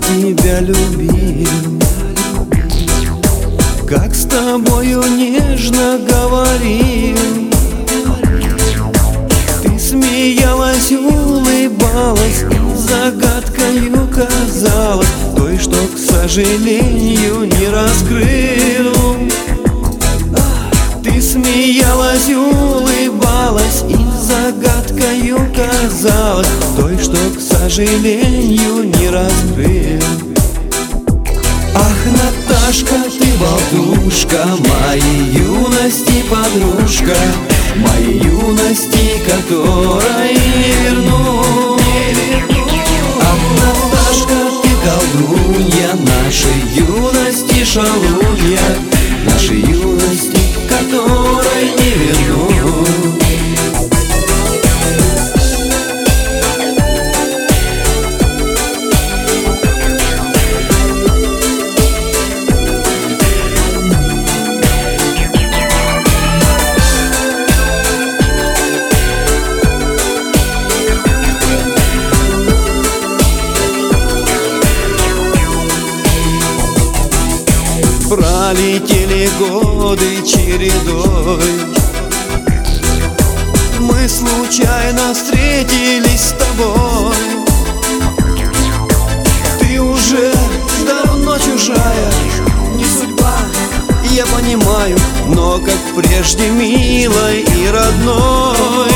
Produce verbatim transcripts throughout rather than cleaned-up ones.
тебя любил, как с тобою нежно говорил. Ты смеялась, улыбалась, загадкою казалась, той, что, к сожалению, не раскрыл. Ты смеялась, улыбалась и загадкою казалась, той, что, к сожалению, не раскрыл. Ах, Наташка, ты болтушка, моей юности подружка, моей юности, которой не верну. Ах, Наташка, ты колдунья, нашей юности шалунья, нашей юности, которой не верну. Пролетели годы чередой, мы случайно встретились с тобой. Ты уже давно чужая, не судьба, я понимаю, но как прежде милой и родной.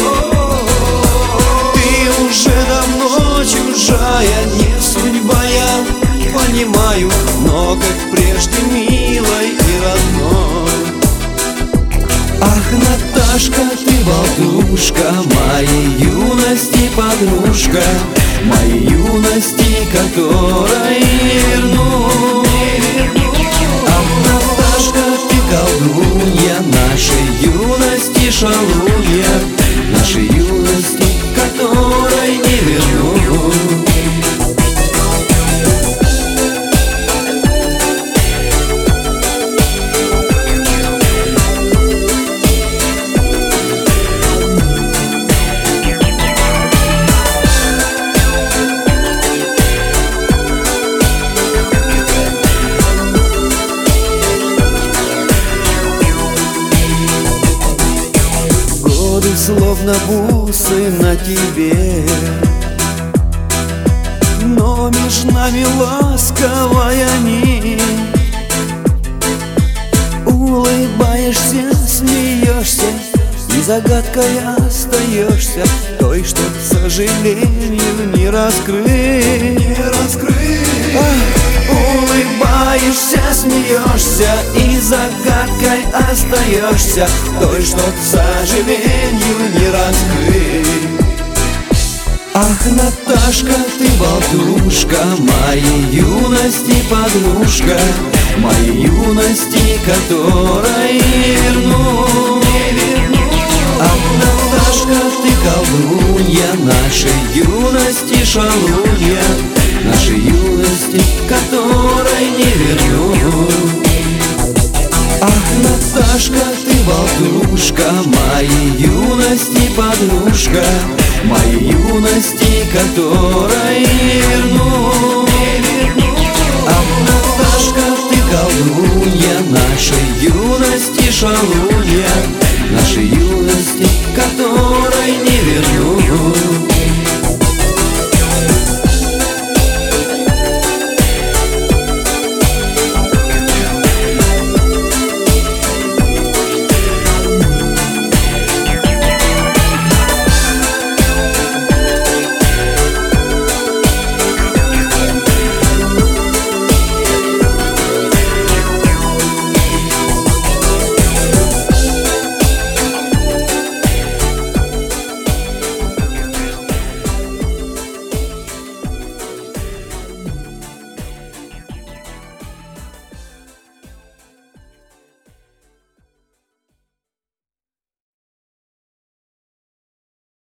Ты уже давно чужая, не судьба, я понимаю, но как прежде милой и родной. Ах, Наташка, ты болтушка, моей юности подружка, моей юности, которой не верну. Ах, Наташка, ты колдунья, нашей юности шалунья, нашей юности, которой не верну. Словно бусы на тебе, но между нами ласковая нить. Улыбаешься, смеешься и загадкой остаешься, той, что, к сожалению, не раскрыть. Не раскрыть. Ах, улыбаешься, смеешься и загадкой остаешься, той, что, к сожалению, не раскрыть. Ах, Наташка, ты болтушка, моей юности подружка, моей юности, которой не верну. Ах, Наташка, ты колдунья, нашей юности шалунья, нашей юности, которой не верну. Ах, Наташка, ты болтушка, моей юности подружка, моей юности, которой не верну. Ах, Наташка, ты колдунья, нашей юности шалунья,